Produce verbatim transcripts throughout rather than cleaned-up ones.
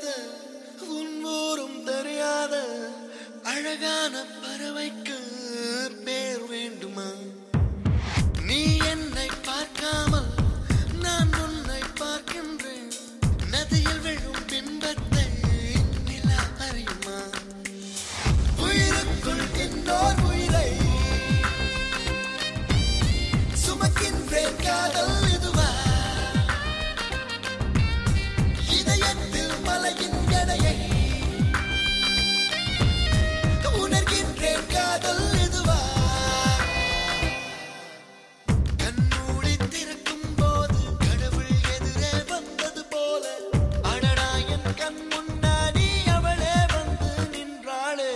தெரியாத உன் ஊரும் தெரியாத அழகான பறவைக்கு பேர் வேண்டுமா? நீ என்னை பார்க்காமல் நான் உன்னை பார்க்கின்றேன். நதியில் விழும் பின்பத்தை நிலா அறியுமா? உயிருக்குள் இன்னோர் உயிரை சுமக்கின்றேன். காதல் இதுவா? இதயத்தில் மலையின் எடையை உணர்கின்றேன். காதல் இதுவா? கண்மூடி திறக்கும் போது கடவுள் எதிரே வந்தது போல அடடா என் கண் முன்னாடி அவளே வந்து நின்றாளே.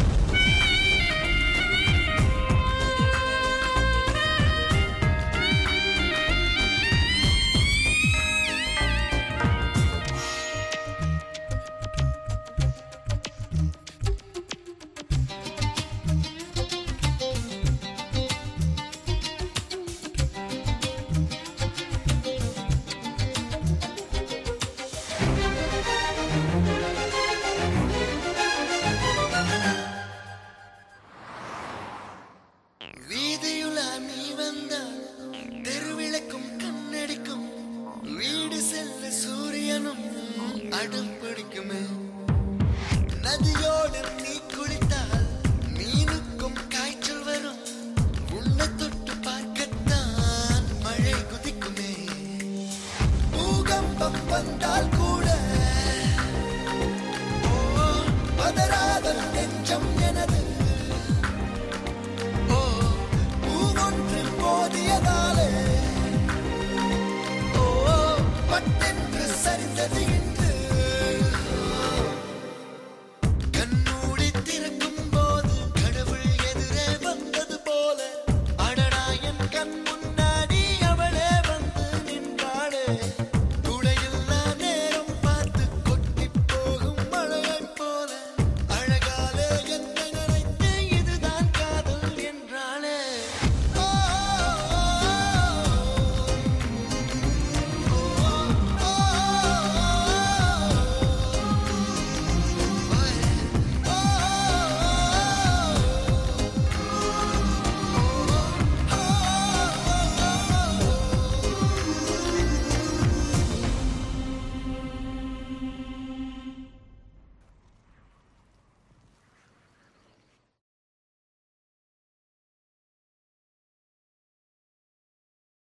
வீதியுலா நீ வந்தால் தெருவிளக்கும் கண்ணடிக்கும். வீடு செல்ல சூரியனும் அடம் பிடிக்குமே. நதியோ